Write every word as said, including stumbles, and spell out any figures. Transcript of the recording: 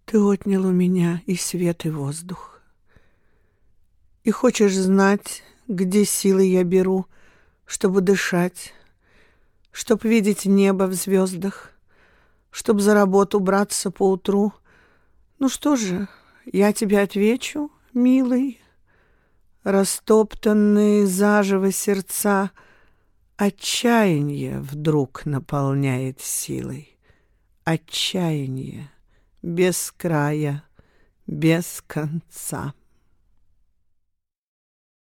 Ты отнял у меня и свет, и воздух. И хочешь знать, где силы я беру, чтобы дышать, чтоб видеть небо в звездах, чтоб за работу браться поутру. Ну что же, я тебе отвечу, милый. Растоптанные заживо сердца отчаяние вдруг наполняет силой. Отчаяние без края, без конца.